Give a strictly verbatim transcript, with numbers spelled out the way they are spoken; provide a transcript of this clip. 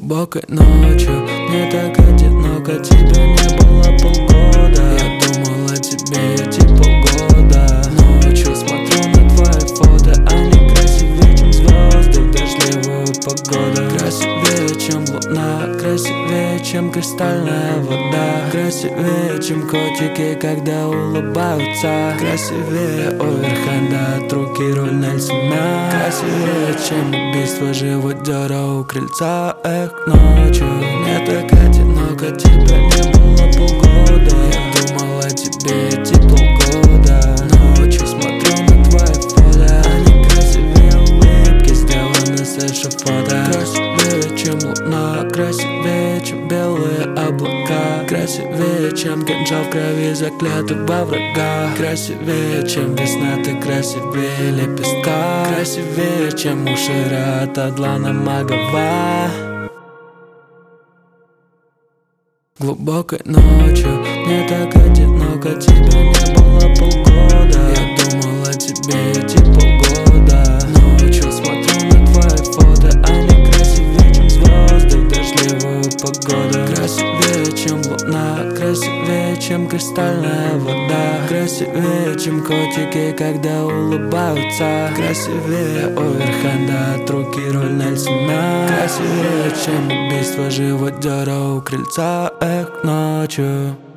Глубокой ночью мне так одиноко, тебя не было полгода. Я думал о тебе эти полгода. Ночью смотрю на твои фото, они красивее, чем звезды в дождливую погоду. Красивее, чем луна, красивее, чем кристальная вода. Красивее, чем котики, когда улыбаются. Красивее оверхенда от руки руль Нельсона. Красивее, чем убийство живодера у крыльца. Эх, ночью мне так одиноко, тебя не было полгода. Я думал о тебе эти полгода. Ночью смотрю на твои фото, они красивее улыбки, сделаны с эшафота. Красивее, чем луна, красивее, чем белые облака. Красивее, чем кинжал в крови заклятого врага. Красивее, чем весна, ты красивее лепестка. Красивее, чем ушира от Адлана Магова. Глубокой ночью мне так одиноко, тебя не было полгода. Я думал о тебе эти полгода. Ночью смотрю на твои фото, они красивее, чем звезды в дождливую погоду. Красивее, чем луна, красивее, чем кристальная вода. Красивее, чем котики, когда улыбаются. Красивее оверхенда от руки руль Нельсона. Красивее, чем убийство живодера у крыльца. Эх, ночью.